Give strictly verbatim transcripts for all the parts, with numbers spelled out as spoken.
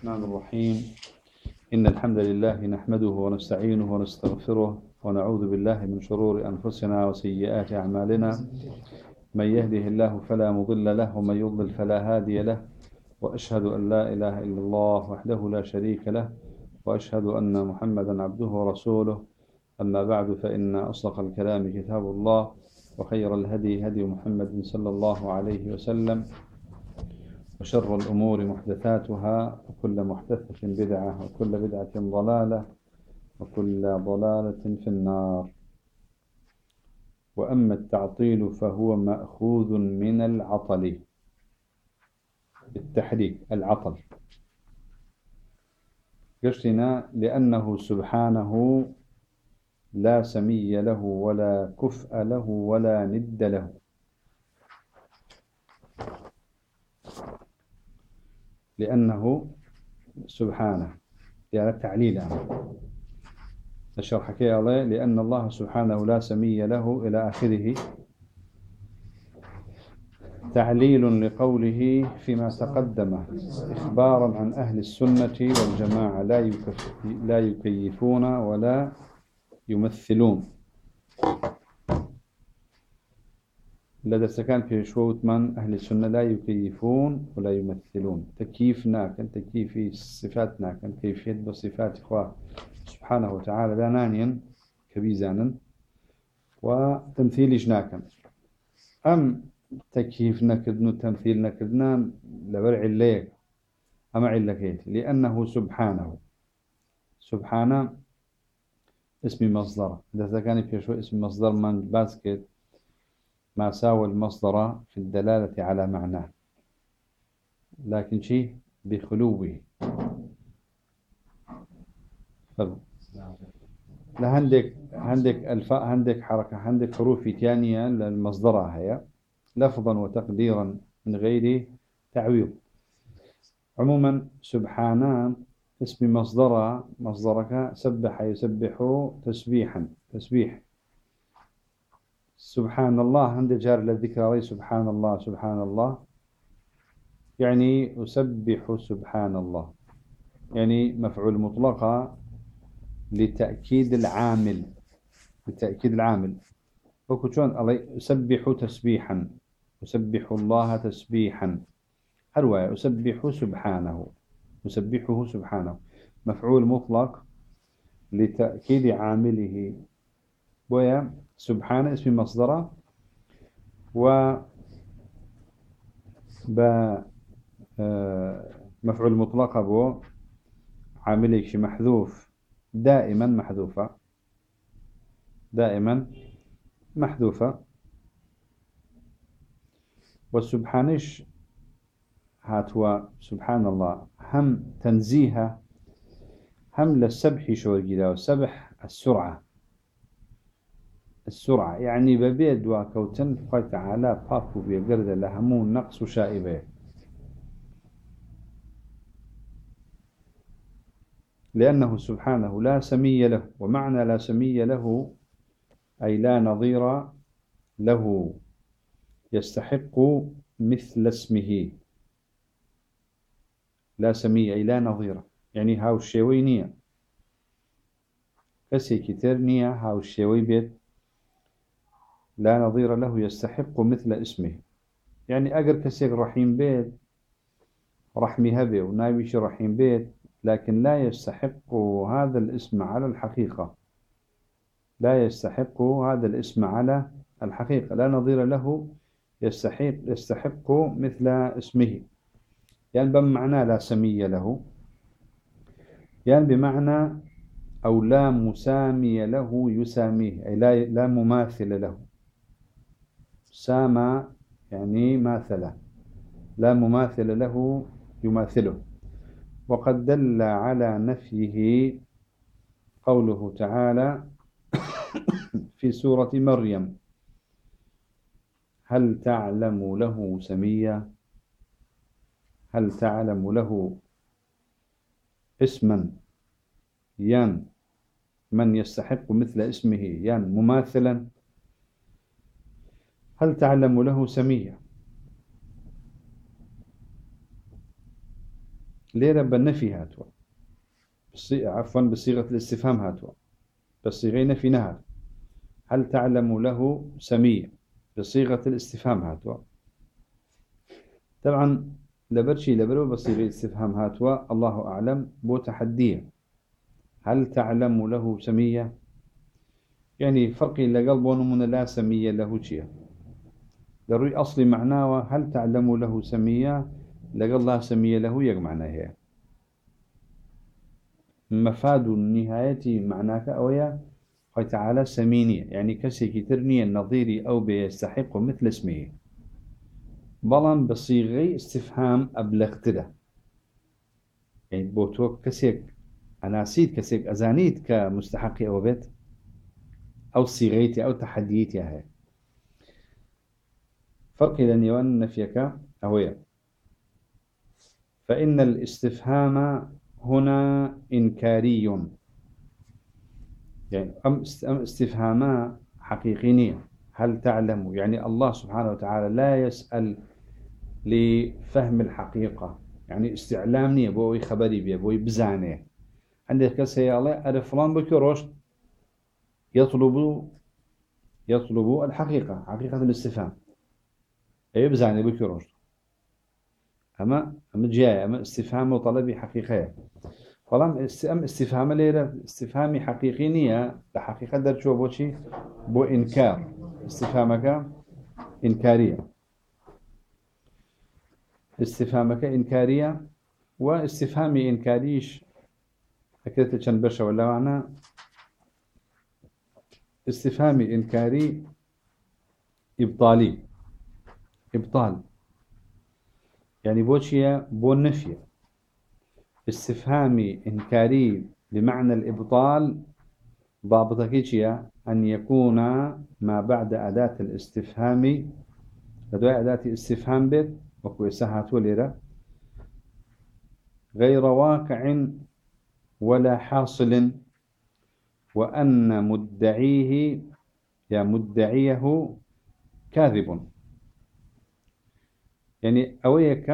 الرحمن الرحيم. إن الحمد لله نحمده ونستعينه ونستغفره ونعوذ بالله من شرور أنفسنا وسيئات أعمالنا. من يهده الله فلا مضل له ومن يضلل فلا هادي له، وأشهد أن لا إله إلا الله وحده لا شريك له، وأشهد أن محمدا عبده ورسوله. أما بعد، فإن أصدق الكلام كتاب الله، وخير الهدي هدي محمد صلى الله عليه وسلم، وشر الأمور محدثاتها، وكل محدثة بدعة، وكل بدعة ضلالة، وكل ضلالة في النار. وأما التعطيل فهو مأخوذ من العطل، بالتحريك العطل. قشتنا لأنه سبحانه لا سمي له ولا كفء له ولا ند له. لأنه سبحانه يعني تعليلا الشرح كي الله، لأن الله سبحانه لا سمي له إلى آخره، تعليل لقوله فيما تقدم إخبارا عن أهل السنة والجماعة لا لا يكيفون ولا يمثلون. لدى سكان في شوط من أهل السنة لا يكيفون ولا يمثلون. تكييفنا كان تكييف صفاتنا كان كيفية بصفات إخوة سبحانه وتعالى لا نانيا كبيزانا، وتمثيل جناكا. أم تكييف نكدن وتمثيل نكدنا لبرع الليك أما علكيت، لأنه سبحانه. سبحانه اسم مصدر، إذا كان في شو اسم مصدر من باسكت ما ساوى المصدر في الدلالة على معناه، لكن شيء بخلوه. فرق لهندك عندك الفاء، عندك حركة، عندك حروف ثانية للمصدر هي لفظا وتقديرا من غير تعويض. عموما سبحانه اسم مصدر، مصدرك سبح يسبح تسبيحا، تسبيح. سبحان الله عند جار للذكر عليه سبحان الله سبحان الله، يعني أسبح سبحان الله، يعني مفعول مطلقة لتأكيد العامل، لتأكيد العامل. وكتشون الله أسبح تسبيحا، أسبح الله تسبيحا. هرواية أسبح سبحانه، أسبحه سبحانه، مفعول مطلق لتأكيد عامله. ويا سبحانه اسم مصدره، و ب مفعول مطلق أبو عامله محذوف، دائما محذوفة، دائما محذوفة. والسبحانش هاتوا سبحان الله هم تنزيها هم للسبح شورجي، والسبح السرعة، السرعة يعني ببيد وكوتن فقال تعالى بابو بيقرد لهمون نقص شائبه. لأنه سبحانه لا سمي له، ومعنى لا سمي له أي لا نظير له، يستحق مثل اسمه. لا سمي أي لا نظير، يعني هاو الشيوي نية كسي كتير نية هاو الشيوي بيت لا نظير له يستحق مثل اسمه. يعني أجر كسيك رحيم بيت رحمي هبه وناويش رحيم بيت، لكن لا يستحق هذا الاسم على الحقيقة، لا يستحق هذا الاسم على الحقيقة. لا نظير له يستحق يستحق مثل اسمه، يعني بمعنى لا سمي له، يعني بمعنى أو لا مسامي له يساميه، أي لا لا مماثل له. سامى يعني ماثلة، لا مماثل له يماثله. وقد دل على نفيه قوله تعالى في سورة مريم: هل تعلم له سميا؟ هل تعلم له اسما ين من يستحق مثل اسمه ين مماثلا؟ هل تعلم له سميا؟ ليرة بالنفي هاتوا عفوا بصيغة الاستفهام هاتوا بصيغة نفي نهات. هل تعلم له سمية بصيغة الاستفهام هاتوا. طبعا لبرشي لبرو بصيغة الاستفهام هاتوا الله أعلم بو تحديه. هل تعلم له سمية يعني فرقي لقلبون من لا سمية له شيء ضروري أصلي معناه هل تعلم له سمية لقل لا سمية له يق معناه هي مفاد النهاية معناك أويا قال تعالى سمينية يعني كسي كترني النظيري أو بيستحق مثل اسمه بلان بصيغي استفهام أبلغتده يعني بوتوك كسيك أنا سيد كسيك أزانيت كمستحقي أو بيت أو صيغيتي أو تحديتي هاي فرق لأن وأن نفيك أويا فإن الاستفهام هنا إنكاري يعني أم استفهاما حقيقية. هل تعلم يعني الله سبحانه وتعالى لا يسأل لفهم الحقيقة يعني استعلامني بوي خبري بي بوي بزانه عندك كسي الله أرفلان بك رشد يطلب يطلب الحقيقة حقيقة الاستفهام أي بزانه بك رشد أما أما جاي أما استفهام وطلبي حقيقية فلان أم استفهام ليرة استفهامي حقيقي نية بحقيقة درجوا بوشي بو إنكار استفهامك إنكارية استفهامك إنكارية واستفهامي إنكاريش أكدت كان بشا ولا معنى استفهامي إنكاري إبطالي إبطال يعني بوشي بو النفي استفهامي إنكاري بمعنى الإبطال ضابطك أن يكون ما بعد أداة الاستفهام لدواء أداة استفهام بيت وكو سهات وليرة غير واقع ولا حاصل وأن مدعيه يا مدعيه كاذب يعني أويك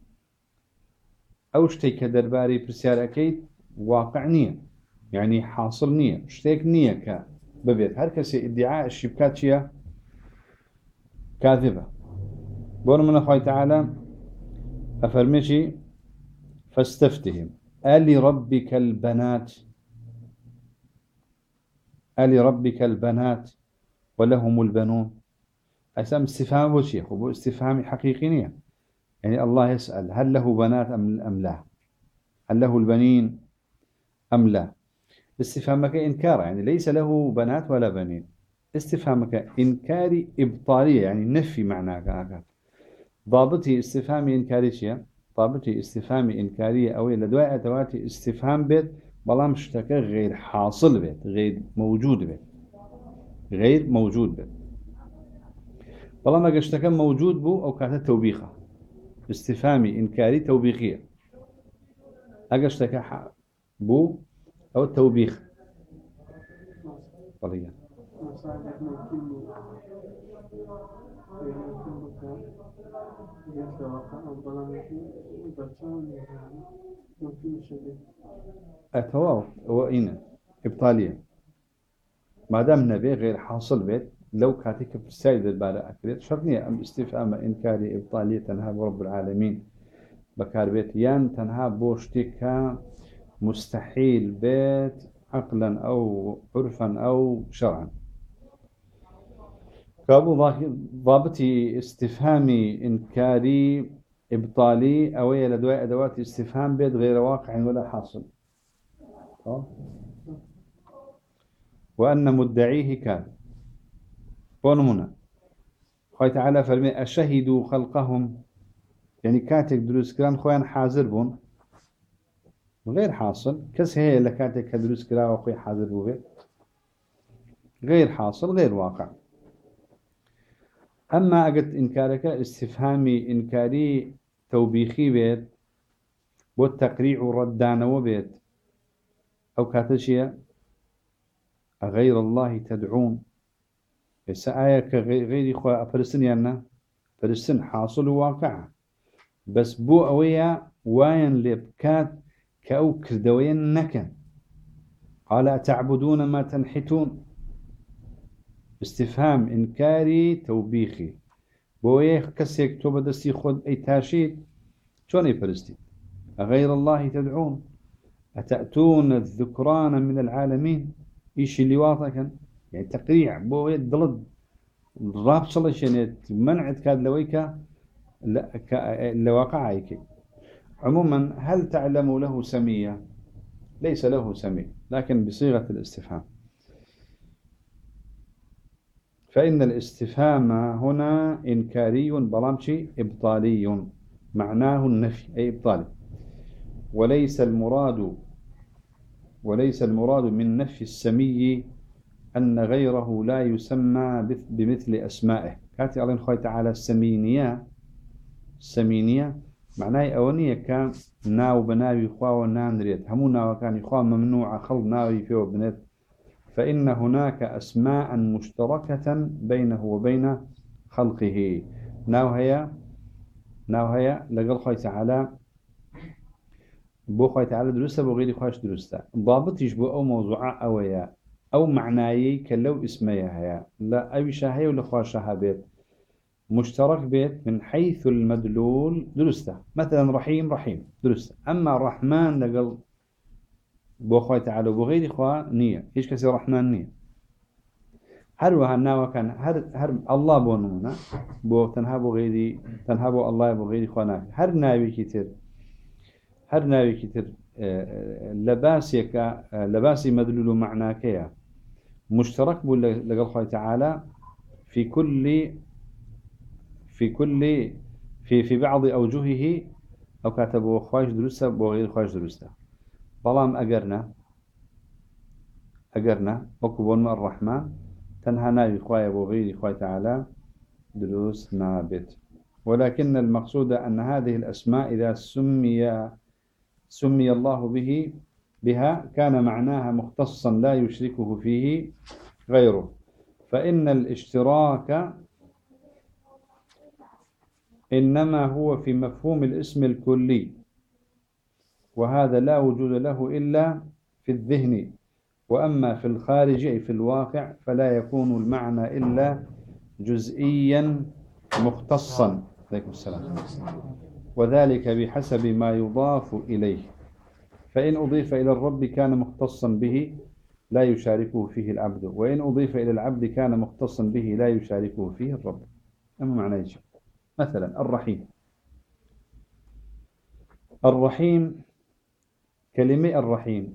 أو شتيك درباري برسيار أكيد واقع نية يعني حاصل نية شتيك نية كببيت هر كسي ادعاء الشبكات شيا كاذبة بون من أخوة تعالى أفرمشي فاستفتهم ألي ربك البنات ألي ربك البنات ولهم البنون أسام استفهام وشي هو استفهام حقيقي يعني الله يسأل هل له بنات أم, أم لا هل له البنين أم لا استفهامك إنكار يعني ليس له بنات ولا بنين استفهامك إنكاري إبطالية يعني نفي معناك ضابطي استفهامي إنكاري شيء ضابطي استفهامي إنكارية أو لدواء أدواتي استفهام بيت بلام اشتكى غير حاصل بيت غير موجود بيت غير موجود بيت بلام اشتكى موجود بو أو كانت توبيخة استفهامي إنكاري توبيخية اشتكى بو أو التوبيخ قضية أتواو وإن إبطالية ما دام نبي غير حاصل بيت لو كاتك في السيد البارة أكريت شرطني أم استفهام إنكاري إبطالية تنهى برب العالمين بكار بيت يان تنهى بوشتك مستحيل بيت عقلا أو عرفا أو شرعا كابو ضابطي استفهامي إنكاري إبطالي أو لدواء أدوات استفهام بيت غير واقع ولا حاصل وأن مدعيه كان بونمنا خوي تعالى فرمي أشهدوا خلقهم يعني كاتك دروس كران خوان حاضر بون غير حاصل كس هي اللي كاتك دروس كرا وخوي حاضر بوه غير حاصل غير واقع أما أجد إنكارك استفهامي إنكاري توبيخي بيت والتقريع ردان وبيت أو كاتشيا غير الله تدعون سآية كغير إخوة فلسطين يعني فلسطين حاصل وواقع بس بو أويا واين لبكات كأو كردوين نكن. قال تعبدون ما تنحتون، استفهام إنكاري توبيخي. بويه كسيك توبة دستي خود أي تاشيد شون يفرستي؟ أغير الله تدعون أتأتون الذكران من العالمين؟ إيش اللي واضح يعني تقريع بويه ضلد راب صلشنت منعت كاد لويكا لواقع هيك. عموما هل تعلم له سمية؟ ليس له سمية لكن بصيغة الاستفهام. فإن الاستفهام هنا إنكاري بلامشي إبطالي، معناه النفي أي إبطالي، وليس المراد وليس المراد من نفي السمي أن غيره لا يسمى بمثل أسمائه. كاتي الله خوي تعالى السمينية، السمينية معناه أونية كان ناو بناوي خوا وناندريت همو ناو كان يخوا ممنوع خلط ناوي فيه وبنت، فإن هناك أسماء مشتركة بينه وبين خلقه. ناو هي ناو هي لقل خوي تعالى بو خوي تعالى درسته بو غيري خواش درسته ضابط يشبه أو موضوع أويا أو معناي كلو اسميها هي لا أي شاهي ولا خواشها بيت مشترك بيت من حيث المدلول درسته. مثلا رحيم رحيم درسته، أما الرحمن لقل بو خوي تعالى بو غيري خوا نية إيش كسي رحمن نية. هر وهنا وكان هر هر الله بونونا بو تنها بو غيري تنها بو الله بو غيري خوانا هر ناوي كتير هر ناوي كتير لباسيك لباسي مدلول معناكيا مشترك بو لقل خوي تعالى في كل في كل في في بعض أوجهه أو كاتبوا خواج درسته بو غير خواج درسته. بلام أجرنا أجرنا وكبون من الرحمن تنها ناوي خواي بو غير خواي تعالى دروس نابت. ولكن المقصود أن هذه الأسماء إذا سمي سمي الله به بها كان معناها مختصا لا يشركه فيه غيره، فإن الاشتراك إنما هو في مفهوم الاسم الكلي، وهذا لا وجود له إلا في الذهن، وأما في الخارج أي في الواقع فلا يكون المعنى إلا جزئيا مختصا. عليكم السلام. وذلك بحسب ما يضاف إليه، فإن أضيف إلى الرب كان مختصا به لا يشاركه فيه العبد، وإن أضيف إلى العبد كان مختصا به لا يشاركه فيه الرب. أما معنى يجب مثلا الرحيم. الرحيم كلمة الرحيم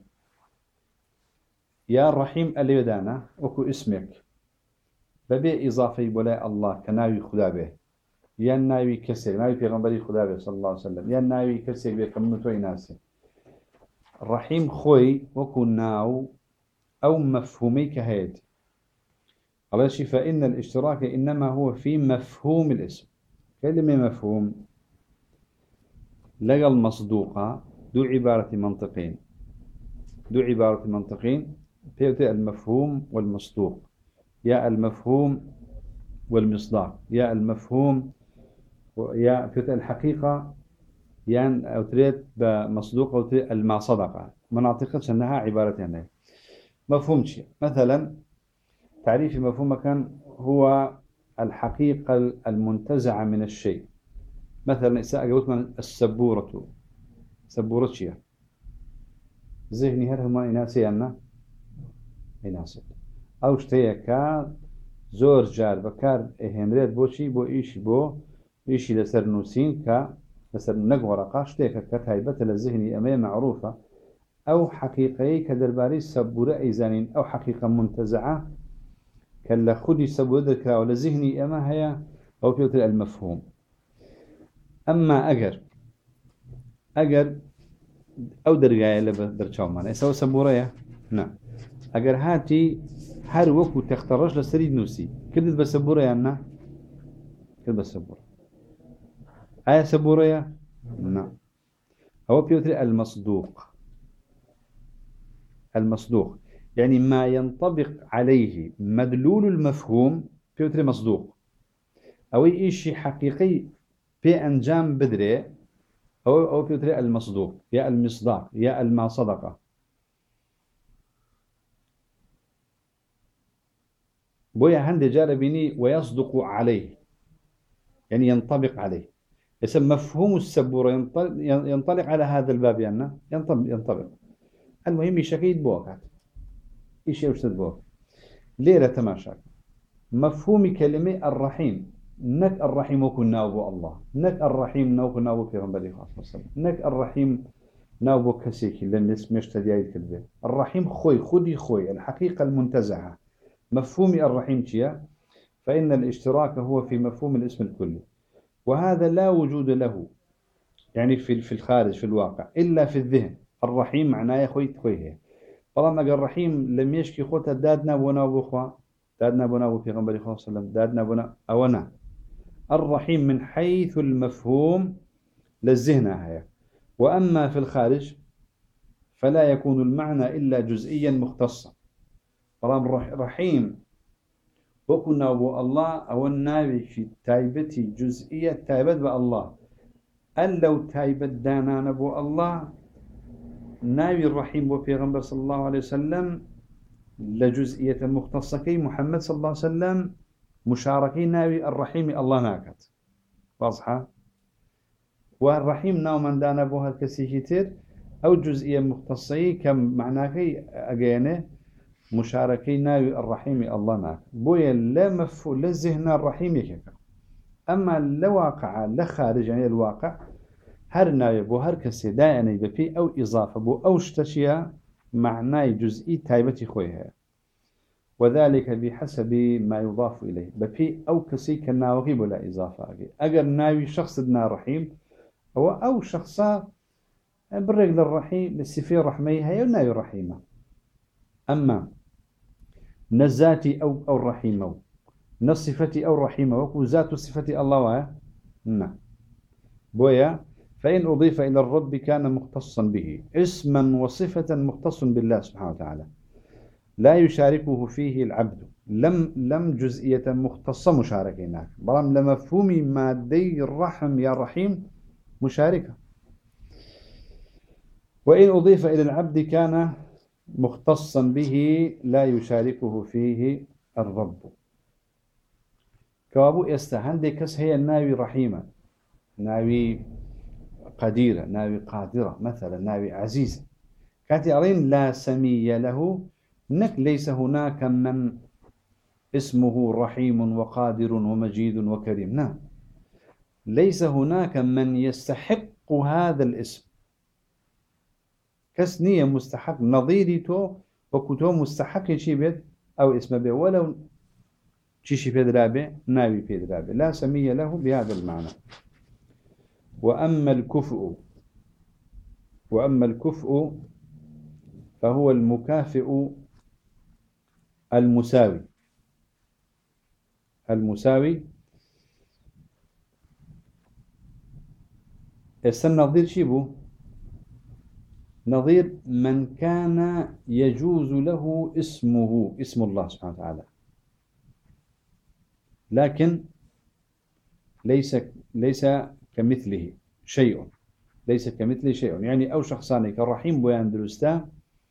يا الرحيم اللي بدانا وكو اسمك ببي إضافي بولاء الله كناوي خدا به، يا ناوي كسر ناوي پیغمبري خدا به صلى الله عليه وسلم، يا ناوي كسر به كمنتوي ناسي. الرحيم خوي وكو ناو أو مفهومي كهيد على شيء. فإن الاشتراك إنما هو في مفهوم الاسم. كلمة مفهوم لقى المصدوقة دو عبارة منطقين دو عبارة منطقين في المفهوم والمصدوق، يا المفهوم والمصداق، يا المفهوم يا في الحقيقة يعني أو تريد بمصدوق أو تريد المصدقة مناطق أنها عبارتين. مفهوم شيء مثلا تعريف مفهوم كان هو الحقيقة المنتزعة من الشيء. مثلا إساءة من السبورة سبورة شيء ذهني هل هما إناسي أنا إناسي أو شتيكا زور جار بكار هنريد بوشي بو إيش بو إيشي لسر نوسين كا لسر نقورقا شتيكا كتايبة للذهني أمام معروفة أو حقيقي كدرباري سبورة إيزانين أو حقيقة منتزعة كلا خدي سبورة ذكرى ولا ذهني أما هي أو في المفهوم. أما أجر أجر أو درجة اللي بدرشوا معنا يسوي سبورة نعم أجر هاتي هر وقت تختارش لسريد نوسي كده بس سبورة يعني كده بس سبورة آية سبورة نعم. هو بيوتر المصدوق. المصدوق يعني ما ينطبق عليه مدلول المفهوم بيوتر مصدوق أو أي شيء حقيقي في أنجام بدري أو أو في طريق المصدوق يا المصداق يا الما صدقه. بويا هند جال بني ويصدق عليه، يعني ينطبق عليه. يسمى مفهوم السبورة ينطلق, ينطلق على هذا الباب يعني ينطبق, ينطبق. المهم يشكيد بوكات إيش يوشد بوك ليلة تماشاك. مفهوم كلمة الرحيم، نك الرحيم وكن ناوبو الله، نك الرحيم ناوبو ناوبو في غنبالي خاصة، نك الرحيم ناوبو كسيكي لن يسميش تديايد كذبه. الرحيم خوي خدي خوي الحقيقة المنتزعة. مفهوم الرحيم تيا، فإن الاشتراك هو في مفهوم الاسم الكلي، وهذا لا وجود له يعني في في الخارج في الواقع إلا في الذهن. الرحيم معناه يا خوي خوي هي. طالما قال الرحيم لم يشكي خوته دادنا بنا بخوا، دادنا بنا في غنبالي خاصة وسلم، دادنا بنا أونا. الرحيم من حيث المفهوم للذهن هي، وأما في الخارج فلا يكون المعنى إلا جزئيا مختصا. طالما رحيم وكنا أبو الله أو النبي في تايبتي جزئية تايبت بالله. أن لو تايبت دانا نبو الله نبي الرحيم وبيغمبر صلى الله عليه وسلم لجزئية مختصة كي محمد صلى الله عليه وسلم مشاركين نبي الرحيم الله ناكت واضحة. والرحيم ناو من دانا بوها الكسيكتير أو جزئية مختصة كم معناكي أجينه مشاركي ناوي الرحيم الله معك بويا لا مفهوم لا ذهن الرحيم يكفي. أما لواقع لا خارج يعني الواقع هر ناوي بو هر كسي دائما بفي أو إضافة بو أو اشتشيا معناي جزئي تايبتي خويها، وذلك بحسب ما يضاف إليه بفي أو كسي كناوغي بلا إضافة. أجر ناوي شخص دنا رحيم أو أو شخصا بالرجل الرحيم بالسفير رحمي هي ناوي رحيمة. أما نزاتي أو أو الرحيمة نصفتي أو الرحيمة وكو ذات صفتي الله نعم بويا. فإن أضيف إلى الرب كان مختصا به اسما وصفة مختص بالله سبحانه وتعالى لا يشاركه فيه العبد. لم لم جزئية مختصة مشاركة هناك برام لمفهوم مادي الرحم يا رحيم مشاركة. وإن أضيف إلى العبد كان مختصا به لا يشاركه فيه الرب. كوابو يستهندي كس هي الناوي رحيمة، ناوي قديرة، ناوي قادرة مثلا، ناوي عزيزة. كاتي أرين لا سمي له نك ليس هناك من اسمه رحيم وقادر ومجيد وكريم. نعم ليس هناك من يستحق هذا الاسم. كسنية مستحق نظيري تو وكتو مستحق شي بيت أو اسم به ولو شي في درابه ناوي في درابه لا سمي له بهذا المعنى. وأما الكفء وأما الكفء فهو المكافئ المساوي. المساوي السن نظير شيبو نظير من كان يجوز له اسمه اسم الله سبحانه وتعالى لكن ليس ليس كمثله شيء، ليس كمثله شيء. يعني أو شخصاني كالرحيم بيان درستا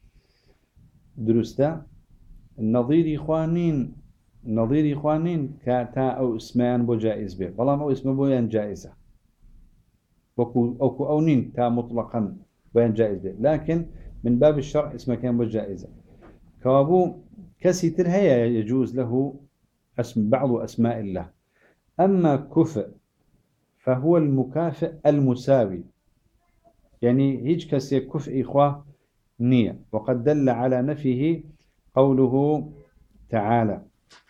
درستا النظير إخوانين نظير إخوانين كاتا أو اسمان بو جائز به والله أو اسم بيان جائزة وكو أو أو نين تا مطلقا بيان جائز به، لكن من باب الشرع اسمه كان بو جائزة. كوابو كسيتر هي يجوز له اسم بعض أسماء الله. أما كفء فهو المكافئ المساوي، يعني هيج كسي كفء إخوة نية. وقد دل على نفيه قوله تعالى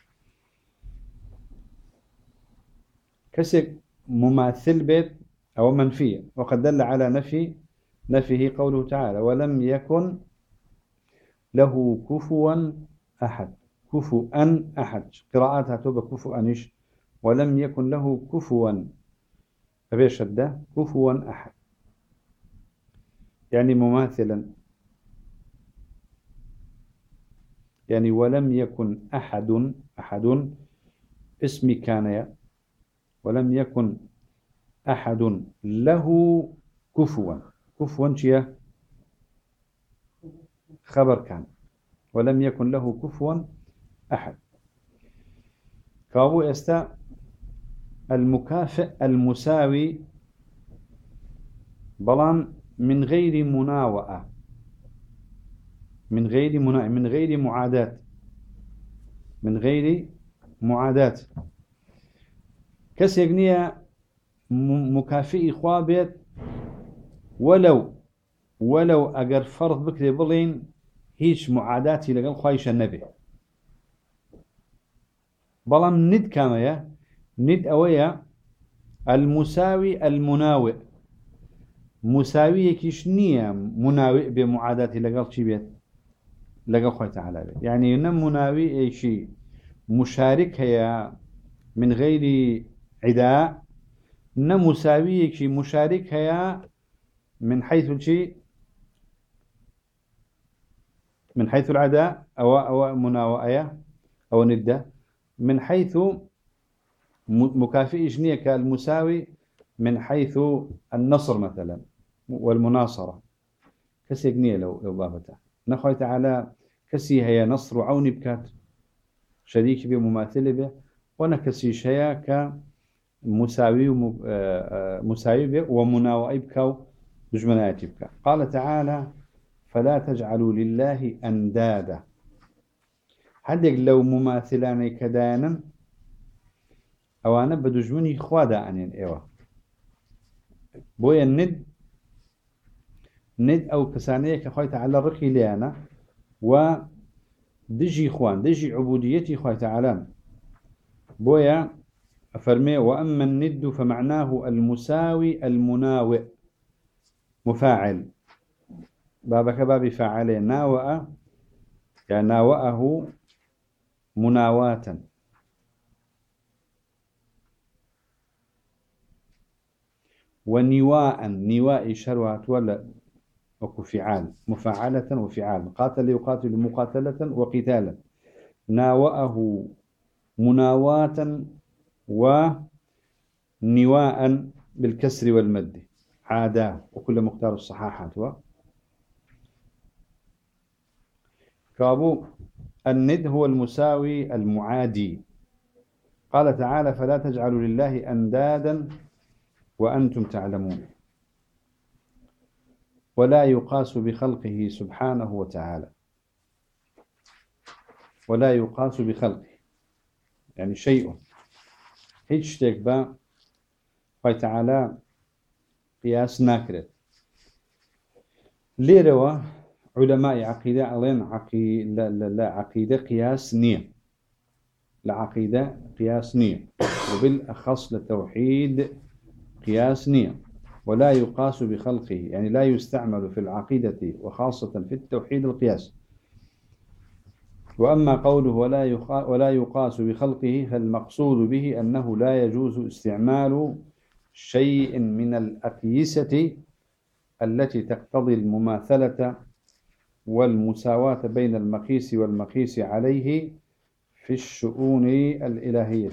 كسي مماثل بيت أو منفية. وقد دل على نفي نفيه قوله تعالى ولم يكن له كفوا أحد. كفوا أحد قراءاتها تبقى كفوا أنش ولم يكن له كفوا أبي شدة كفوا أحد يعني مماثلا. يعني ولم يكن أحد أحد اسم كان ولم يكن أحد له كفوا كفوا شيا خبر كان ولم يكن له كفوا أحد. كابو استا المكافئ المساوي بلان من غير مناوئة، من غير منا... من غير معاداة، من غير معاداة. كسيغنية مكافئ خوابت ولو ولو أجر فرض بكري بلين هيش معاداتي لقل خايش النبي بلام ند كامية ند أويا المساوي المناوئ مساوية كيشنية مناوئ بمعاداتي لقل شي بيت لقل خاي تعالى بيت يعني نم مناوئ أي شيء مشارك هي من غير عداء نم مساوية شيء مشارك هي من حيث الشيء من حيث العداء أو أو مناوئة أو ندة من حيث مكافئ جنية كالمساوي من حيث النصر مثلا والمناصرة كسي جنية لو لو بابته نخوي تعالى كسي هي نصر وعون بكات شريك به مماثل به ونكسي شيء كمساوي مساوي به ومناوئ بكاو دجمنات بكا. قال تعالى فلا تجعلوا لله أندادا حدق لو مماثلان كدانا أو أنا بدجمني خوادا عنين إيوه بويا الند ند أو كسانية كخويت على الرقي ليانا ودجي خوان دجي عبوديتي خويت على بويا أفرمي وأما الند فمعناه المساوي المناوئ مفاعل بابك بابي فعله ناوأ يعني ناوأه مناواة ونواء نواء شروات ولا وكفعال مفاعلة وفعال قاتل يقاتل مقاتلة وقتالا ناوأه مناواة ونواء بالكسر والمد عاداه وكل مختار الصحاحات و كابو الند هو المساوي المعادي. قال تعالى فلا تجعلوا لله أندادا وأنتم تعلمون ولا يقاس بخلقه سبحانه وتعالى ولا يقاس بخلقه يعني شيء هيش تكبا قال تعالى قياس ناكرت ليروا علماء عقيدة علين عقي لا لا لا عقيدة قياس نية لعقيدة قياس نية وبالأخص للتوحيد قياس نية ولا يقاس بخلقه يعني لا يستعمل في العقيدة وخاصة في التوحيد القياس. وأما قوله ولا ولا يقاس بخلقه فالمقصود به أنه لا يجوز استعمال شيء من الأقيسة التي تقتضي المماثلة والمساواة بين المقيس والمقيس عليه في الشؤون الإلهية.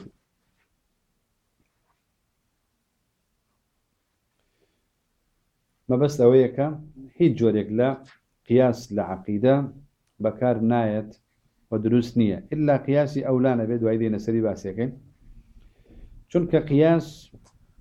ما بس أويك هيج جوريك لا قياس لعقيدة بكار نايت ودروس نية إلا قياسي أولانا بيد وعيدين سري باسيكين چونك قياس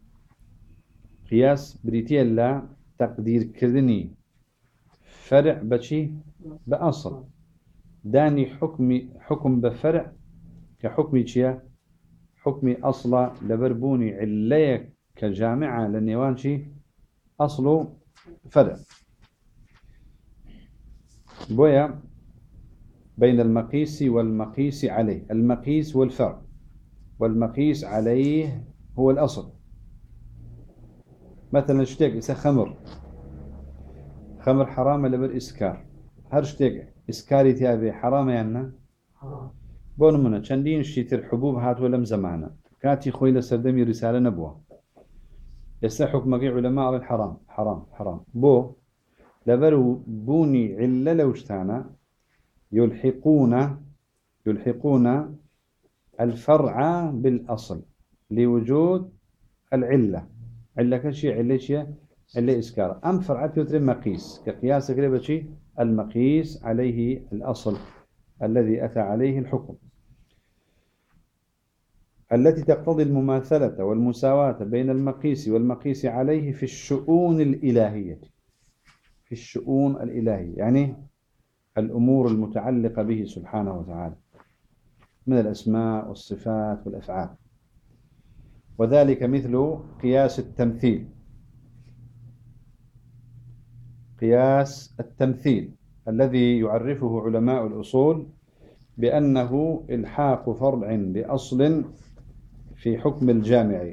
قياس بريتيا لا تقدير كردني فرع بشي بأصل داني حكم حكم بفرع كحكم شيا حكم أصلا لبربوني عليك كجامعة للنيوان شي أصله فرع بويا بين المقيس والمقيس عليه المقيس والفرع والمقيس عليه هو الأصل. مثلا شتيك إسا خمر خمر حرام لبر إسكار هر شتيك إسكاري تيابي حرام يعني بون منا چندين شتيتر حبوب هات ولم زمانه كاتي خويل سردمي رسالة نبوه يسا حكمك علماء الحرام حرام حرام بو لبرو بوني علة لوشتانا يلحقون يلحقون الفرع بالأصل لوجود العلة علة كشي علة شيء اللي إسكار أم فرعت يترم مقيس كقياس قريبة شيء المقيس عليه الأصل الذي أتى عليه الحكم التي تقتضي المماثلة والمساواة بين المقيس والمقيس عليه في الشؤون الإلهية في الشؤون الإلهية يعني الأمور المتعلقة به سبحانه وتعالى من الأسماء والصفات والأفعال وذلك مثل قياس التمثيل قياس التمثيل الذي يعرفه علماء الأصول بأنه إلحاق فرع بأصل في حكم الجامع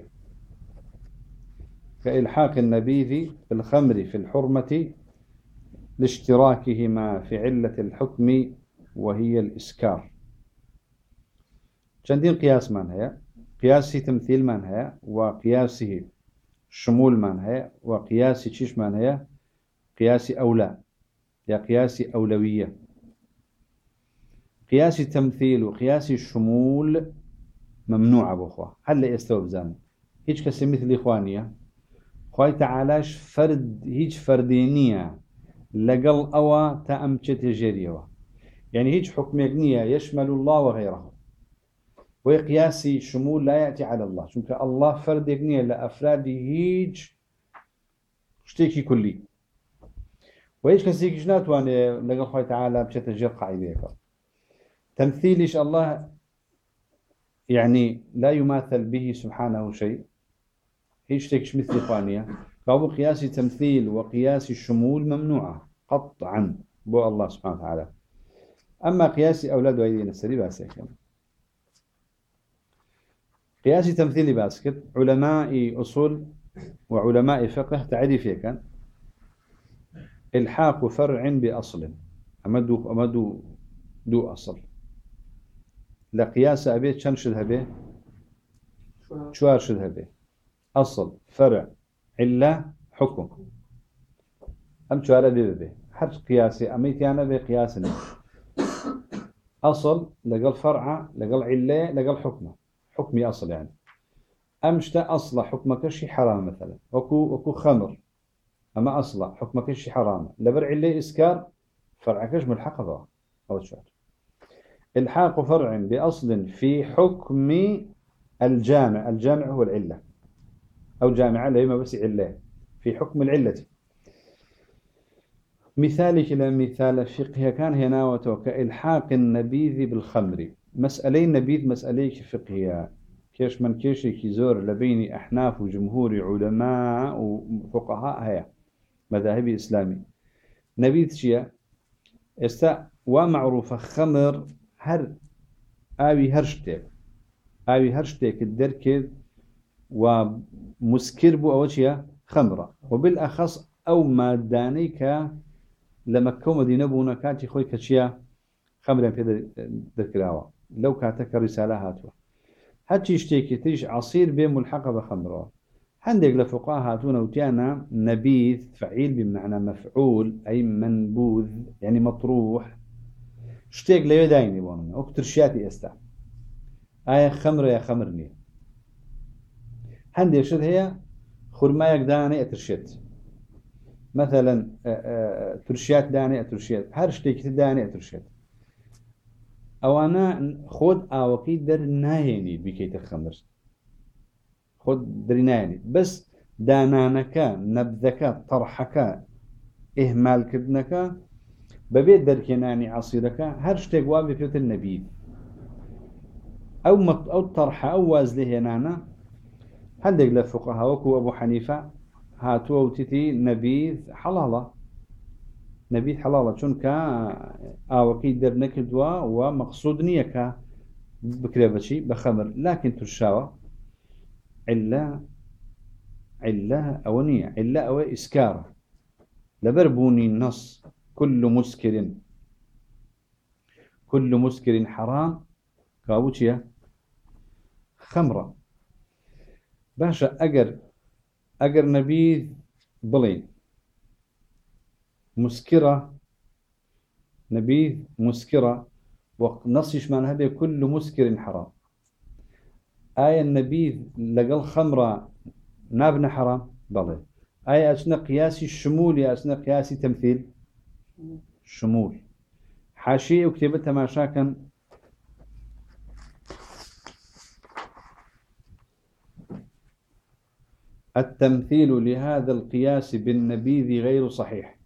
كإلحاق النبيذ بالخمر في الحرمة لاشتراكهما في علة الحكم وهي الإسكار چندين قياس من هي قياسي تمثيل من هي وقياسه شمول من هي وقياسي تشيش من هي قياسي أولى يا قياسي أولوية قياسي تمثيل وقياسي الشمول ممنوع أبو أخوة هل يستوب زام هيج كسي مثل إخوانية خوي تعالاش فرد هيج فردينية لقل أوا تأمشت جريوة يعني هيج حكم يقنية يشمل الله وغيره وقياسي شمول لا يأتي على الله شنك الله فرد يقنية لأفراد هيج اشتكي كلي وهيج كسي جنات وأنا لقل خوي تعالى بشت جر قاعدة تمثيلش الله يعني لا يماثل به سبحانه شيء هيش تكش مثل ثانية فهو قياس تمثيل وقياس الشمول ممنوعة قطعا بو الله سبحانه وتعالى أما قياس أولاد وأيدينا السري باسكت قياس تمثيل باسكت علماء أصول وعلماء فقه تعريف كان الحاق فرع بأصل أمدو أمدو دو أصل لقياس أبي كم شد هبه شوار شد هبه أصل فرع علة حكم أم شوار أبي به حد قياسي أميتي أنا بقياسنا أصل لقل فرع لقل علة لقل حكمه حكمي أصل يعني أمشت أصل حكمك شي حرام مثلا وكو وكو خمر أما أصل حكمك شي حرام لبر علة إسكار فرعكش ملحق ذا أو شوار الحاق فرع بأصل في حكم الجامع الجامع هو العلة أو جامعة لما بس علة في حكم العلة مثالك لمثال فقه كان هنا وكإلحاق النبيذ بالخمر مسألين نبيذ مسألين فقهية كيش من كيش كيزور لبين أحناف وجمهور علماء وفقهاء هيا مذاهب إسلامي نبيذ شيء استا ومعروف خمر هر آوي هرشتك آوي هرشتك الدركد ومسكر بو أوشيا خمرة وبالأخص أو مادانيك لمكة ومدينة بونا كانت خوي كشيا خمرة في ذكراوا لو كانت رسالة هاتوا هاتش يشتكي تيش عصير بين ملحقة بخمرة عندك لفقهاء هاتونا وتيانا نبيذ فعيل بمعنى مفعول أي منبوذ يعني مطروح شتيك لا يدايني بوننا اكتر شياتي استا آية خمرة يا خمرني عندي شد هي خرمايك داني اترشيت مثلا ترشيات داني اترشيت هر شتيك داني اترشيت او انا خود اوقي در نايني بكيت الخمر خود در نايني بس دانانك نبذك طرحك اهمال كدنك ببيت دركناني عصيرك هر شتيك وابي فيوت النبيذ او مط او طرح او وازله نانا عندك لفقهاء وكو ابو حنيفه هاتوا وتتي نبيذ حلاله نبيذ حلاله چونك اوكي در نكدوا ومقصود نيك بكريبشي بخمر لكن ترشاوه عله عله اونيه عله او اسكار لبربوني النص كل مسكر كل مسكر حرام كاوتشيا خمرة باشا أجر أجر نبيذ بلين مسكرة نبيذ مسكرة ونصيش من هذا كل مسكر حرام آية النبيذ لقل خمرة نابن حرام بلين أي أثناء قياس الشمول يا أثناء قياس تمثيل شمول. حاشية وكتبتها ما شاكا التمثيل لهذا القياس بالنبيذ غير صحيح.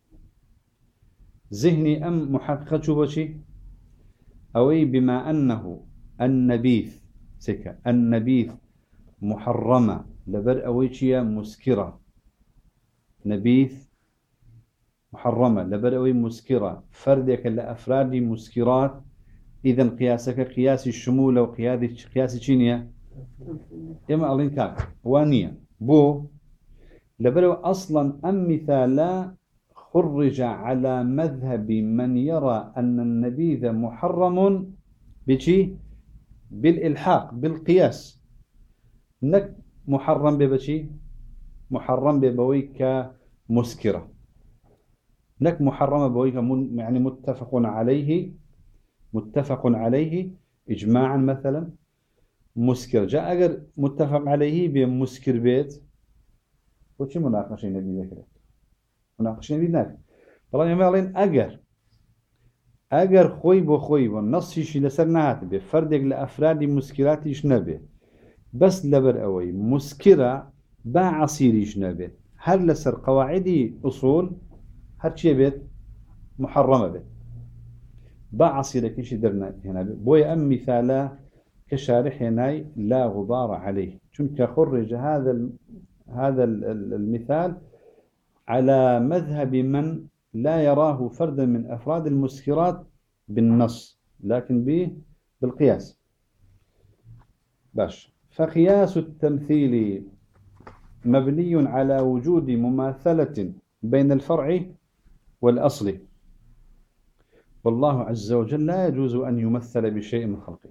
ذهني أم محققة بشي أوي بما أنه النبيذ سكة النبيذ محرمة لبر أويشيا مسكرة. نبيذ محرمة لبر أوي مسكرة فردك لأفراد مسكرات. إذن قياسك قياس الشمول وقياس قياس شينيا إما ألين كاك وانية بو لبرو أصلا أم مثالا خرج على مذهب من يرى أن النبيذ محرم بشي بالإلحاق بالقياس. نك محرم ببشي محرم ببويك مسكرة. نك محرم بويك يعني متفق عليه متفق عليه إجماعا مثلا مسكر. جاء أجر متفق عليه بمسكر بيت وشي مناقشة نبي ذكره مناقشة نبي ذكره طبعا يا مالين أجر أجر خوي بخوي والنص شيء لسرناهات بفردق لأفراد مسكرات يشنبه بس لبر أوي مسكرة با عصير يشنبه هل لسر قواعدي أصول هر شيء بيت محرمة بيت با عصير كيش درنا هنا بوي أم مثالا كشارح هناي لا غبار عليه چونك خرج هذا ال هذا المثال على مذهب من لا يراه فردا من أفراد المسكرات بالنص لكن به بالقياس باش. فقياس التمثيل مبني على وجود مماثلة بين الفرع والأصل والله عز وجل لا يجوز أن يمثل بشيء من خلقه.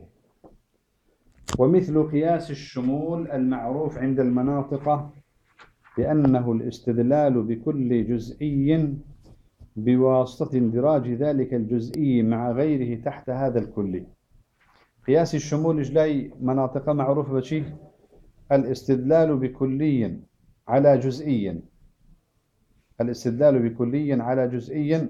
ومثل قياس الشمول المعروف عند المناطق بأنه الاستدلال بكل جزئي بواسطة اندراج ذلك الجزئي مع غيره تحت هذا الكلي. قياس الشمول إجلاي مناطق معروفة بشي الاستدلال بكلي على جزئي الاستدلال بكلي على جزئي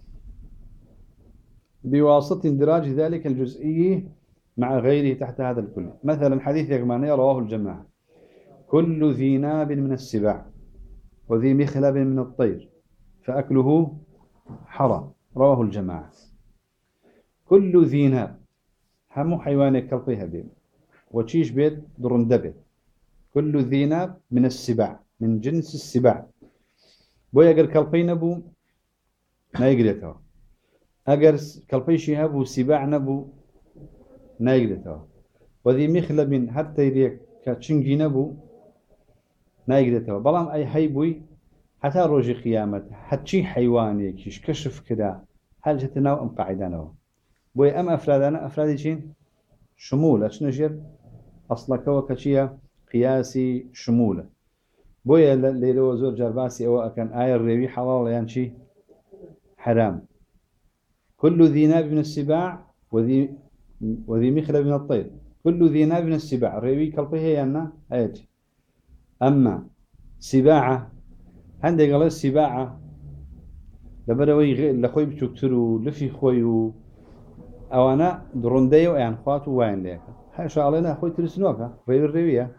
بواسطة اندراج ذلك الجزئي مع غيره تحت هذا الكل. مثلا حديث يغماني رواه الجماعة كل ذي ناب من السباع وذي مخلب من الطير فأكله حرام رواه الجماعة. كل ذي ناب هم حيوان كالطيها بيم وتشيش بيت درندبه. كل ذي ناب من السباع من جنس السباع بو يقر كالطي نبو ما يقريته أقر كالطي شهاب سباع نبو نايقدته وذي مخلب حتى يريك كاتشنجي نبو نايقدته بلام أي حيبوي حتى روجي قيامته حتشي حيواني كيش كشف كده هل جتناو أم قاعدانه بوي أم أفرادنا أفرادي شين شمول أشنجر أصلا كوا كشيا قياسي شمولة بوي ليلو زور جرباسي أو أكن آية الربي حلال ينشي حرام. كل ذي ناب من السباع وذي وذي مخلب من الطير كل ذي ناب من السباع الربي كالطيه يانا آيات. أما سباعة عندك الله السباعة لبروي لخوي بتكتروا لفي خوي أو أنا درنديو يعني خوات وين ليك هاي شاء الله أنا خوي ترسنوكا غير الربية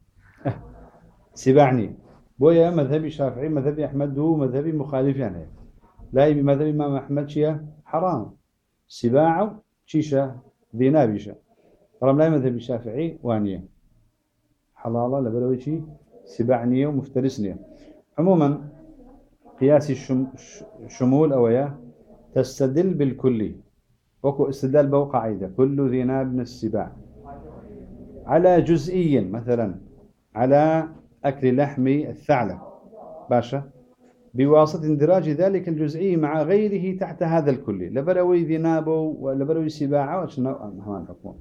سباعني بويا مذهبي الشافعي مذهبي أحمد هو مذهبي مخالف يعني لا يبي مذهبي إمام أحمد شيء حرام سباعة شيشة ذي نابشة رغم لا مذهبي الشافعي وانية حلالة لبروي شيء سباعنية ومفترسنية. عموما قياس الشمول أويا تستدل بالكلي وكو استدلال بوقع عيدة كل ذي ناب من السباع على جزئي مثلا على أكل لحم الثعلب باشا بواسطة اندراج ذلك الجزئي مع غيره تحت هذا الكلي لبروي ذي نابو ولبروي سباعة وشنو همان حكم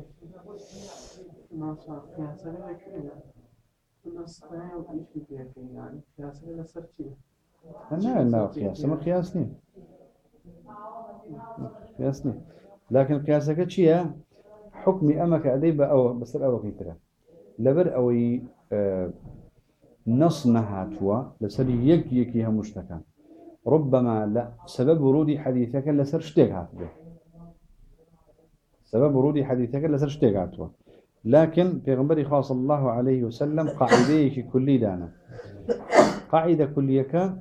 لا لا قياس ما قياسني قياسني لكن قياسك شيء حكمي أمك أديب أو بس الأول كتير لبر أوي آه نص نهاتوا لسر يك يكيها مشتكى ربما لا سبب ورود حديثك لسر شتيك هاتوا سبب ورود حديثك لسر شتيك هاتوا لكن في غنبري خاص صلى الله عليه وسلم قاعديك كلي دانا قاعدة كلية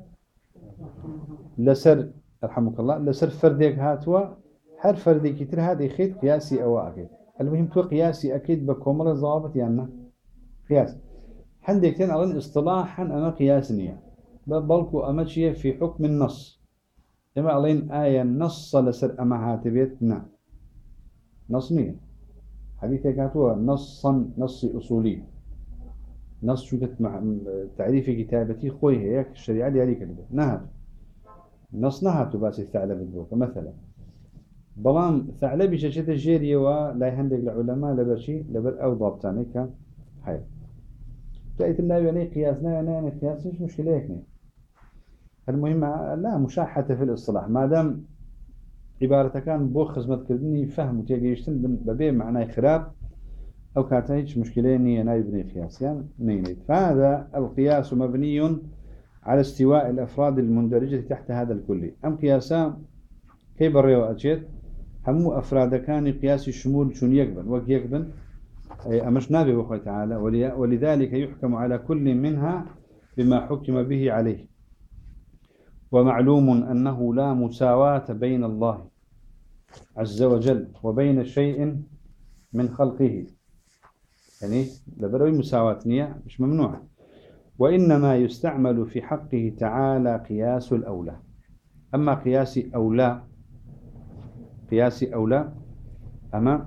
لسر رحمك الله لسر فردك هاتوا هر فردك كتير هذا خيط قياسي أو أكيد المهم تو قياسي أكيد بكمل ضابط يعني قياس عندك تين أظن اصطلاحا أما قياس نية بلكو أما شيء في حكم النص إما أظن آية نص لسر أما هاتبيت نعم نص نية حديثك هاتوا نصا نص أصولي نص شو مع تعريف كتابتي خوي هيك الشريعة دي هذيك اللي نهت نص نهت بس الثعلب البوك مثلا بلان ثعلبي شاشة الجيرية ولا يهندق العلماء لبرشي لبر أو ضابطاني كان حي تأتي الله يعني قياسنا يعني يعني قياس مش مشكلة هيك المهم لا مشاحة في الإصطلاح ما دام عبارة كان بو خزمة كردني فهم وتيجيشتن ببيع معناه خراب أو كانت هيك مشكلة نية نايبني قياس يعني نينيت فهذا القياس مبني على استواء الأفراد المندرجة تحت هذا الكلي أم قياسا كيف الرياء أجد همو أفراد كان قياس الشمول شون يقبل وك يقبل أمش نابي بخوة تعالى ولذلك يحكم على كل منها بما حكم به عليه ومعلوم أنه لا مساواة بين الله عز وجل وبين شيء من خلقه يعني لبروي مساواة نية مش ممنوعة وإنما يستعمل في حقه تعالى قياس الأولى أما قياس أولى قياس أولى أما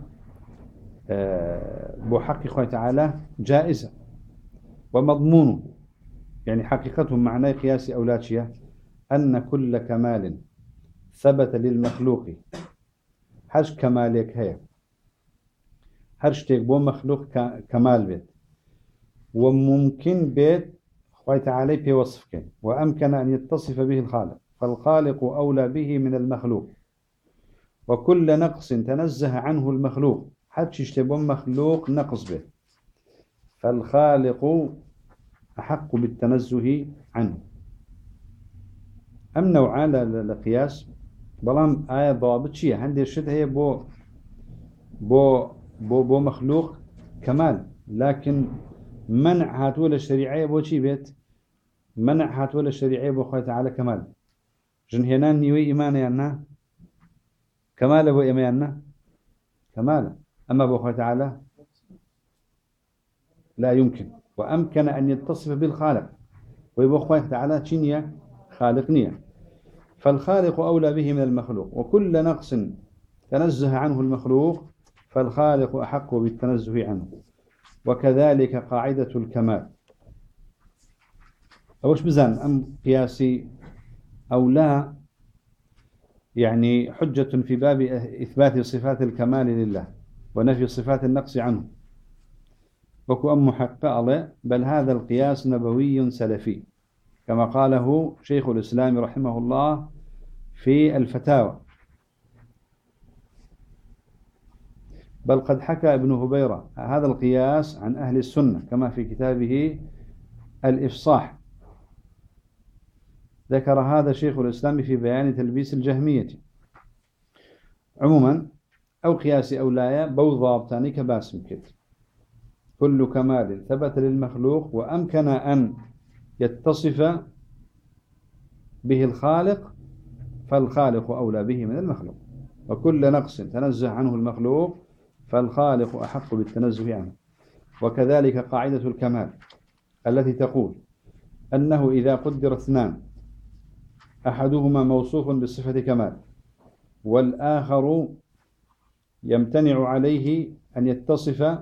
أه بحق خوي تعالى جائزة ومضمون يعني حقيقته معناه قياس أولى شيء أن كل كمال ثبت للمخلوق حج كمالك هي هرش تكبو مخلوق كمال بيت وممكن بيت خوي تعالى بوصفك وأمكن أن يتصف به الخالق فالخالق أولى به من المخلوق وكل نقص تنزه عنه المخلوق حتى يشتبه مخلوق نقص به فالخالق أحق بالتنزه عنه أم نوعان للقياس بلام آية ضابط شيء عندي الشد هي بو بو بو بو مخلوق كمال لكن منع هاتول الشريعية بو شي بيت منع هاتول الشريعية بو خوي تعالى كمال جنهنان نيوي إيمان يانا كمال بو إيماننا كمال أما بو خوي تعالى لا يمكن وأمكن أن يتصف بالخالق ويبو خوي تعالى تشينيا خالقنيا فالخالق أولى به من المخلوق وكل نقص تنزه عنه المخلوق فالخالق أحق بالتنزه عنه وكذلك قاعدة الكمال أوش بزان أم قياسي أو لا يعني حجة في باب إثبات صفات الكمال لله ونفي صفات النقص عنه وكو أم محقق بل هذا القياس نبوي سلفي كما قاله شيخ الإسلام رحمه الله في الفتاوى بل قد حكى ابن هبيرة هذا القياس عن أهل السنة كما في كتابه الإفصاح ذكر هذا شيخ الإسلام في بيان تلبيس الجهمية عموما أو قياس أولايا بوضابطاني كباسم كت كل كمال ثبت للمخلوق وأمكن أن يتصف به الخالق فالخالق أولى به من المخلوق وكل نقص تنزه عنه المخلوق فالخالق أحق بالتنزه عنه وكذلك قاعدة الكمال التي تقول أنه إذا قدر اثنان أحدهما موصوف بصفة كمال والآخر يمتنع عليه أن يتصف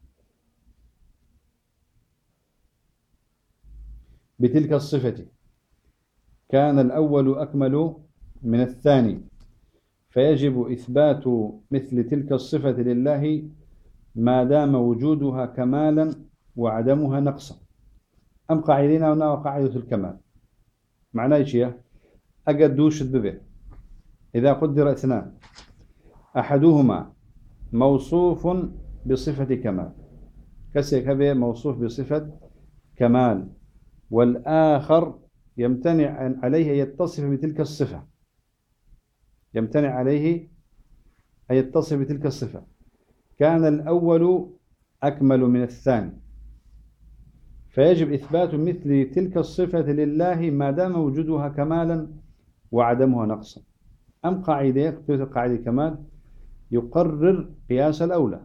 بتلك الصفة كان الأول أكمل من الثاني فيجب إثبات مثل تلك الصفة لله ما دام وجودها كمالا وعدمها نقصا أم قاعدين هنا وقاعدة الكمال معناه إيش أقد دوشت ببه إذا قدر اثنان أحدهما موصوف بصفة كمال كسيك به موصوف بصفة كمال والآخر يمتنع عليه أن يتصف بتلك الصفة يمتنع عليه أن يتصف بتلك الصفة. كان الأول أكمل من الثاني، فيجب إثبات مثل تلك الصفة لله ما دام وجودها كمالا وعدمها نقصا. أم قاعدة قاعدة كمال يقرر قياس الأولى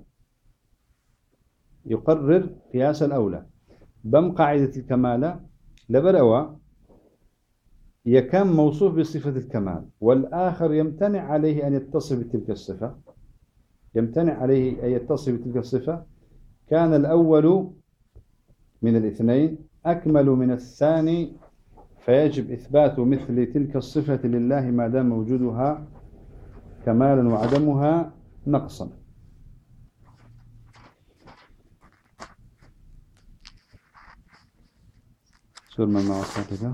يقرر قياس الأولى بم قاعدة الكمال لبروا يكون موصوف بصفة الكمال، والآخر يمتنع عليه أن يتصف بتلك الصفة يمتنع عليه أن يتصف بتلك الصفة. كان الأول من الاثنين أكمل من الثاني، فيجب إثبات مثل تلك الصفة لله ما دام وجودها كمالا وعدمها نقصا. شو المعنى وصفتك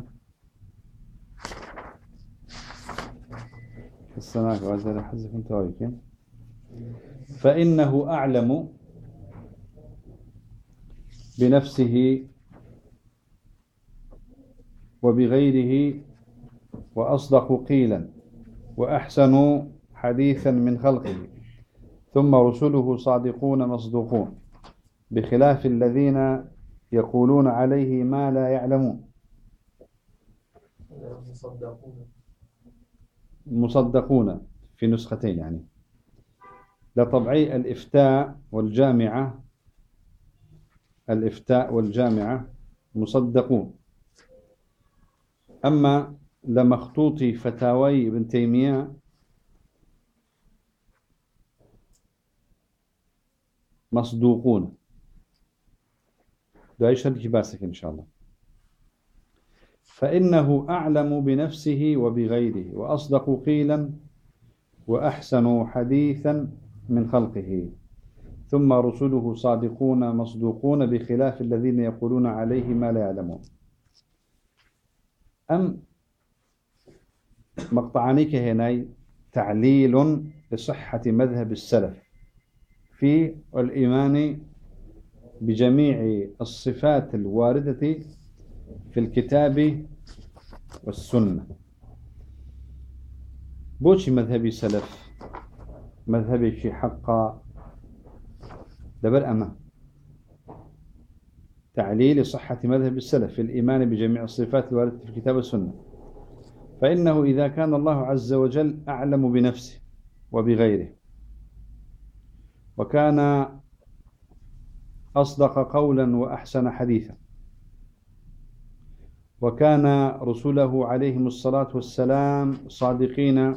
السماك وعزل حزف انت فإنه أعلم بنفسه وبغيره وأصدق قيلا وأحسن حديثا من خلقه، ثم رسله صادقون مصدوقون بخلاف الذين يقولون عليه ما لا يعلمون. مصدقون مصدقون في نسختين يعني لطبعي الإفتاء والجامعة الإفتاء والجامعة مصدقون. أما لمخطوط فتاوي ابن تيمية مصدوقون. دعيش هذه باسك إن شاء الله. فإنه أعلم بنفسه وبغيره وأصدق قيلا وأحسن حديثا من خلقه، ثم رسله صادقون مصدوقون بخلاف الذين يقولون عليه ما لا يعلمون. أم مقطعانيك هنا تعليل لصحة مذهب السلف في الإيمان بجميع الصفات الواردة في الكتاب والسنة. بوشي مذهبي سلف مذهبي في حق دبر أما تعليل صحة مذهب السلف في الإيمان بجميع الصفات الواردة في الكتاب والسنة. فإنه إذا كان الله عز وجل أعلم بنفسه وبغيره، وكان أصدق قولا وأحسن حديثا، وكان رسوله عليهم الصلاة والسلام صادقين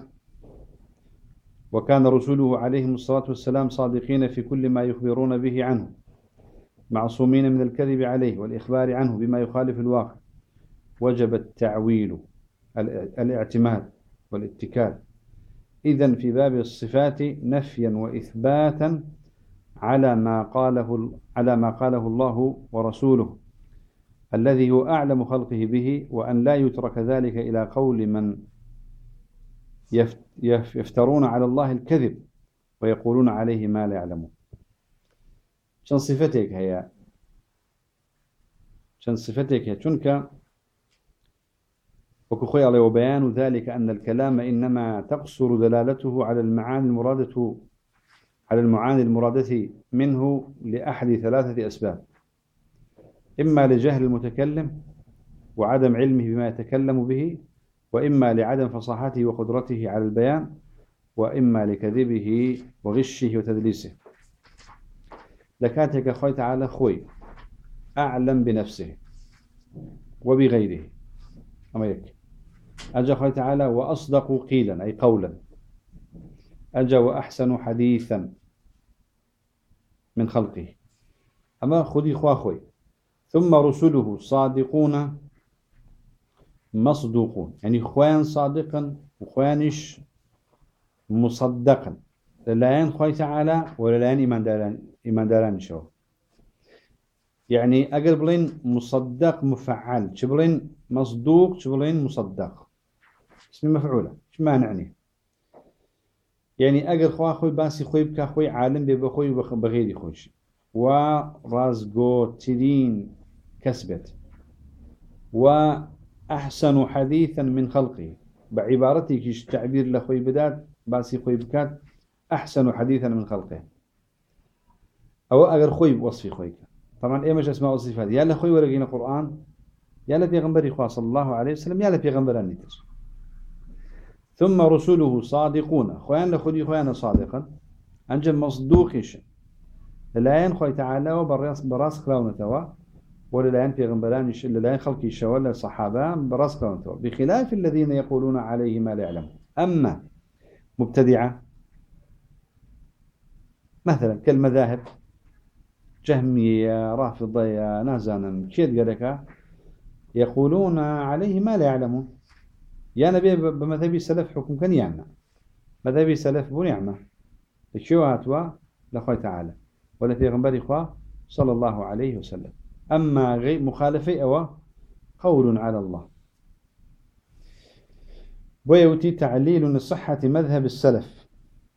وكان رسوله عليهم الصلاة والسلام صادقين في كل ما يخبرون به عنه، معصومين من الكذب عليه والإخبار عنه بما يخالف الواقع، وجب التعويل الاعتماد والاتكال إذن في باب الصفات نفيا وإثباتا على ما قاله على ما قاله الله ورسوله الذي هو أعلم خلقه به، وأن لا يترك ذلك إلى قول من يفترون على الله الكذب ويقولون عليه ما لا يعلمون. شن صفتك هي شن صفتك هي تنك وكخي عليه وبيان ذلك أن الكلام إنما تقصر دلالته على المعاني المرادة على المعاني المرادة منه لأحد ثلاثة أسباب: إما لجهل المتكلم وعدم علمه بما يتكلم به، وإما لعدم فصاحته وقدرته على البيان، وإما لكذبه وغشه وتدليسه. لكاتك خوي تعالى خوي أعلم بنفسه وبغيره، أما يك أجا خوي تعالى وأصدق قيلا أي قولا، أجا وأحسن حديثا من خلقه، أما خذي خوا خوي. ثم رسله صادقون مصدوقون، يعني خوان صادقا وخوانش مصدقا، للاين خوي تعالى ولا لاين إيمان داران إيمان داران شو، يعني أقربلين مصدق مفعل، شبلين مصدوق، شبلين مصدق، اسم مفعولة. شو ما نعني؟ يعني أقر خوا خوي باسي خوي بك خوي عالم ببخوي بغيري خوش ورازقو ترين كسبت وأحسن حديثا من خلقه بعبارتك تعبير لخوي بدات باسي خوي بكات أحسن حديثا من خلقه أو أجر خوي وصفي خويك طبعا إيه مش أسماء وصفات يا لخوي ورقين القرآن يا لبيغمبر إخوة صلى الله عليه وسلم يا لبيغمبر النتر ثم رسله صادقون خوان لخدي خوان صادقا أنجم مصدوقش الآن خوي تعالى وبراس براس كلاون توا وللآن بيغمبران للآن خلقي شوال الصحابة براس كلاون توا بخلاف الذين يقولون عليه ما لا يعلم أما مبتدعة مثلا كالمذاهب جهمية رافضية نازانا كيد قالك يقولون عليه ما لا يعلمون يا نبي بمذهبي سلف حكم كان يعمى مذهبي سلف بون يعمى الشيء هاتوا لخوي تعالى ولا في غنبري إخوة صلى الله عليه وسلم أما غير مخالفي أو قول على الله ويؤتي تعليل لصحة مذهب السلف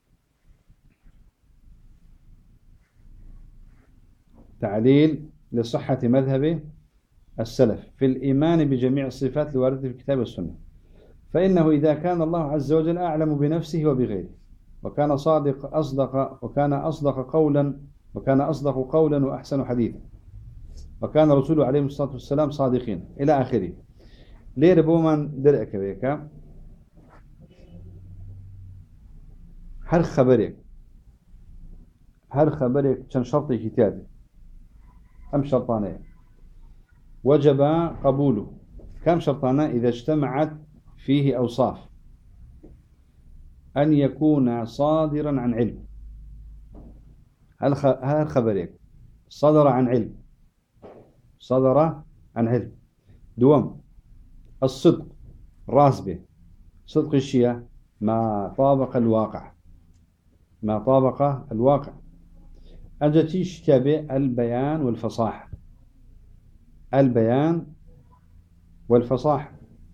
تعليل لصحة مذهب السلف في الإيمان بجميع الصفات الواردة في الكتاب والسنة فإنه إذا كان الله عز وجل أعلم بنفسه وبغيره وكان صادق أصدق وكان أصدق قولا وكان أصدق قولا وأحسن حديثا وكان رسوله عليه الصلاة والسلام صادقين إلى آخره ليه بومن درأك بيك هر خبرك هر خبرك كان شرطي كتابي أم شرطانية وجب قبوله كم شرطانا إذا اجتمعت فيه أوصاف أن يكون صادرا عن علم هل خبرك صدر عن علم صدر عن علم دوم الصدق راسبه صدق الشيء ما طابق الواقع ما طابق الواقع أجتيش تابع البيان والفصاحة البيان والفصاحة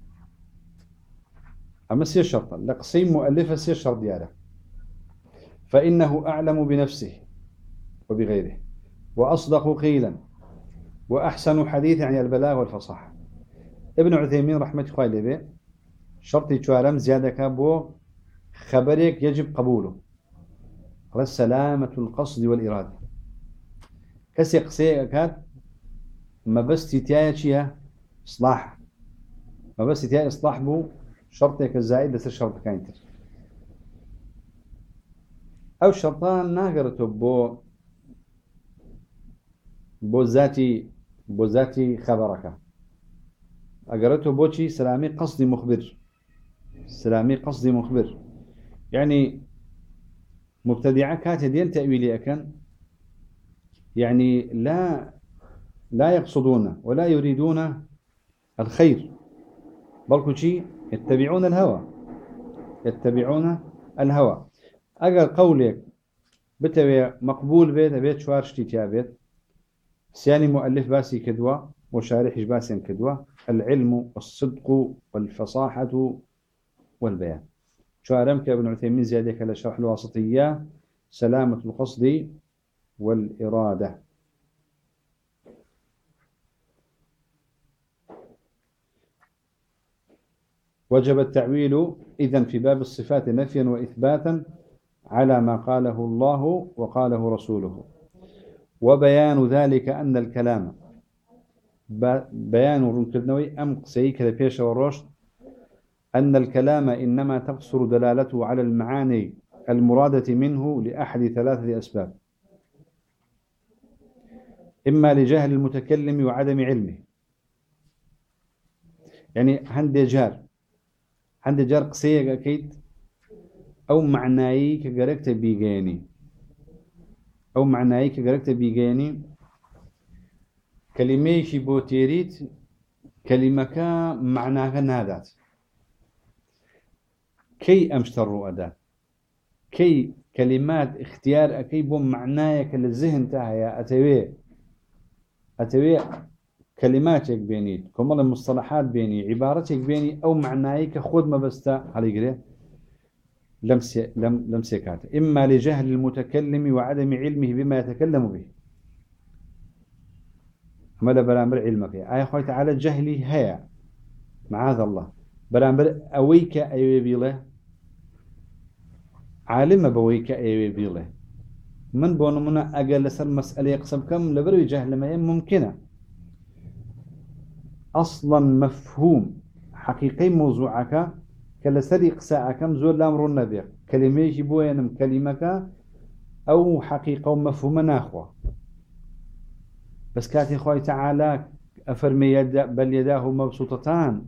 أما سير شرطا لقسيم مؤلفة سير شرط دياله فإنه أعلم بنفسه وبغيره وأصدق قيلا وأحسن حديث عن البلاغ والفصاحة ابن عثيمين رحمة الله عليه شرطي شوارم زيادة كابو خبرك يجب قبوله على سلامة القصد والإرادة كسي قسي أكاد ما بس تتيايا شيها إصلاح ما بس تتيايا إصلاح بو شرطك الزائد بس الشرط كاينتر أو شرطان ناقرته بو بو ذاتي بو ذاتي خبرك أقرته بوشي سلامي قصدي مخبر سلامي قصدي مخبر يعني مبتدعة كاتدين تأويلي أكن يعني لا لا يقصدون ولا يريدون الخير بل كل شيء يتبعون الهوى يتبعون الهوى أجر قولك بتوي مقبول بيت بيت شوارشتي تابت سياني مؤلف باسي كدوة وشارحش باسي كدوة العلم والصدق والفصاحة والبيان شارمك ابن عثيمين زيادة كلا شرح الواسطية سلامة القصد والإرادة وجب التعويل إذن في باب الصفات نفيا وإثباتا على ما قاله الله وقاله رسوله وبيان ذلك أن الكلام بيان رنكدنوي أم قسيك لبيش والرشد أن الكلام إنما تقصر دلالته على المعاني المرادة منه لأحد ثلاثة أسباب إما لجهل المتكلم وعدم علمه يعني هندي جار هندي جار قسيك أكيد أو معناي كجركت بيجاني أو معناي كجركت بيجاني كلمة شي بوتيريت كلمة كا معناها نادات كي أمشتر أداة كي كلمات اختيار أكي بوم معنايك للذهن تاعي أتوي أتوي كلماتك بيني كمال المصطلحات بيني عبارتك بيني أو معنايك خود ما بستا هاليقري لمس لم لمسكات إما لجهل المتكلم وعدم علمه بما يتكلم به أما لا برامبر علمك آية خوي تعالى جهلي هيا معاذ الله برامبر أويك أيوة بيله عالم بويك أيوة بيله من بونمنا أقل سر مسألة يقسم كم لبروي جهل ما هي ممكنة أصلا مفهوم حقيقي موضوعك كلا سري قساء كم زور لامر النبي كلمة يجيبوين كلمك أو حقيقة ومفهوم ناخوة بس كاتي خوي تعالى أفرمي يد بل يداه مبسوطتان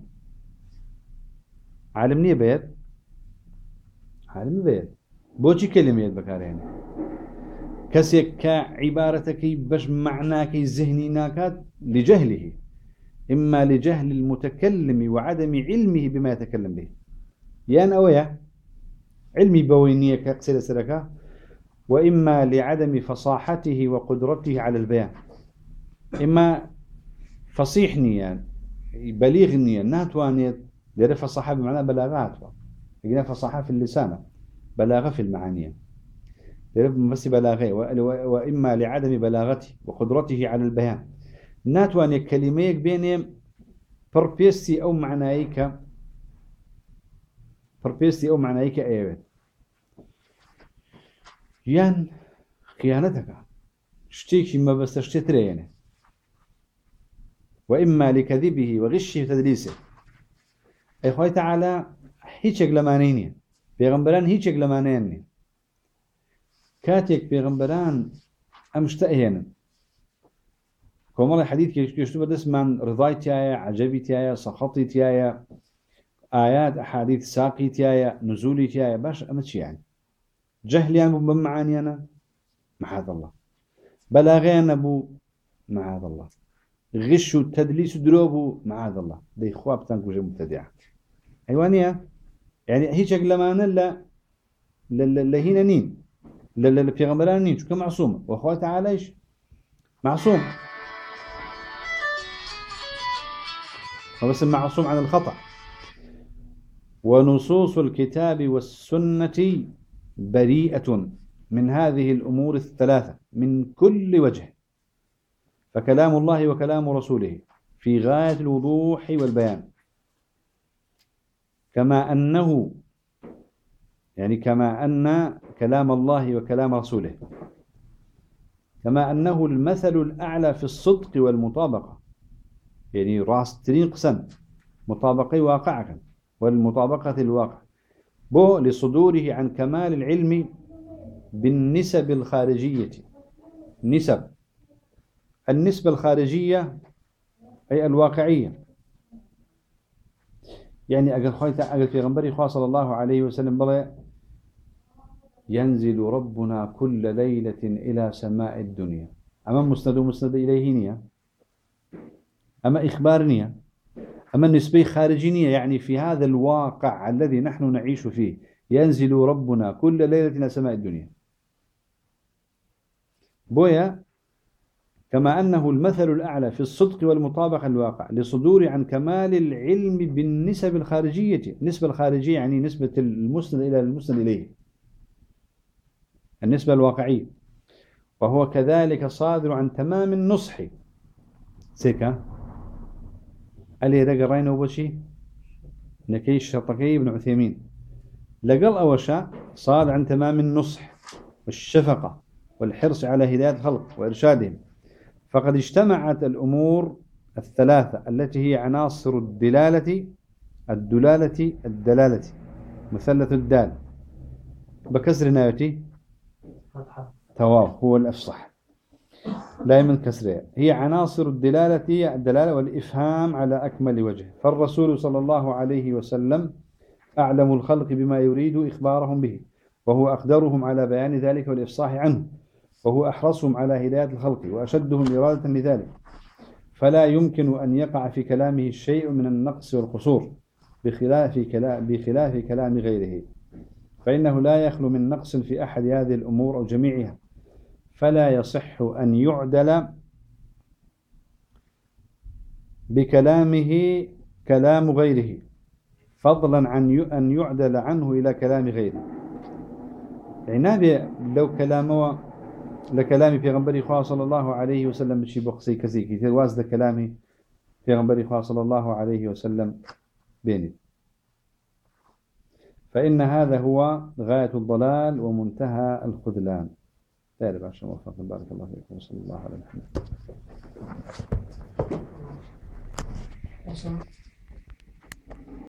عالمني بيت عالم بيت بوشي كلمة يد بكارين كسيك كعبارتك بش معناك ذهني ناكات لجهله إما لجهل المتكلم وعدم علمه بما يتكلم به يان أويا علمي بوينية كأقسل سركا وإما لعدم فصاحته وقدرته على البيان إما فصيح نيان بليغ نيان ناتوانيت لأن فصاحة بمعنى بلاغات يقولون فصاحة في اللسان بلاغة في المعاني لأن بس بلاغة وإما لعدم بلاغته وقدرته على البيان ناتواني كلميك بينهم بربيستي أو معنايك بربيستي أو معنايك أيوة يان خيانتك اشتيكي ما بس اشتتري يعني وإما لكذبه وغشه وتدليسه أي خوي تعالى هيك لمانيني بيغمبران هيك لمانيني كاتك بيغمبران أمشتأهين كمال الحديث يشتبه دسمان رضايتيايا عجبيتيايا سخطيتيايا آيات أحاديث ساقيتيايا نزوليتيايا باش أمتش يعني جهليان بو بمعاني أنا معاذ الله بلاغيان أبو معاذ الله غش وتدليس دروبو معاذ الله دي خواب تنكو جي مبتدعة أيوانية يعني هيك لمانا لا لا هنا نين لا لا في غمران نين شو معصوم وأخوة تعالى إيش معصوم بس معصوم عن الخطأ ونصوص الكتاب والسنة بريئة من هذه الأمور الثلاثة من كل وجه فكلام الله وكلام رسوله في غاية الوضوح والبيان كما أنه يعني كما أن كلام الله وكلام رسوله كما أنه المثل الأعلى في الصدق والمطابقة يعني راس ترين قسم مطابقة واقعك والمطابقة الواقع بو لصدوره عن كمال العلم بالنسب الخارجية نسب النسبة الخارجية أي الواقعية يعني أقل خويتا أقل في غنبري خواه صلى الله عليه وسلم بلا ينزل ربنا كل ليلة إلى سماء الدنيا أما مسند مسند إليه نية أما إخبار نية أما النسبة خارجية يعني في هذا الواقع الذي نحن نعيش فيه ينزل ربنا كل ليلة إلى سماء الدنيا بويا كما أنه المثل الأعلى في الصدق والمطابقة الواقع لصدور عن كمال العلم بالنسب الخارجية النسبة الخارجية يعني نسبة المسند إلى المسند إليه النسبة الواقعية وهو كذلك صادر عن تمام النصح سيكا اللي رجع رأينا وبشي نكيش شطكي ابن عثيمين لقل أوشا صادر عن تمام النصح والشفقة والحرص على هداية الخلق وإرشادهم فقد اجتمعت الأمور الثلاثة التي هي عناصر الدلالة الدلالة الدلالة مثلث الدال بكسر نايتي تواو هو الأفصح لا من كسرها هي عناصر الدلالة الدلالة والإفهام على أكمل وجه فالرسول صلى الله عليه وسلم أعلم الخلق بما يريد إخبارهم به وهو أقدرهم على بيان ذلك والإفصاح عنه وهو أحرصهم على هداية الخلق وأشدهم إرادة لذلك فلا يمكن أن يقع في كلامه شيء من النقص والقصور بخلاف كلام, بخلاف كلام غيره فإنه لا يخلو من نقص في أحد هذه الأمور أو جميعها فلا يصح أن يعدل بكلامه كلام غيره فضلا عن أن يعدل عنه إلى كلام غيره عنابي لو كلامه لكلامي في غنبري خواه صلى الله عليه وسلم بشي بقصي كزيكي تلواز لكلامي في غنبري خواه صلى الله عليه وسلم بيني، فإن هذا هو غاية الضلال ومنتهى الخذلان. تعرف عشان وفق بارك الله فيكم وصلى الله على محمد.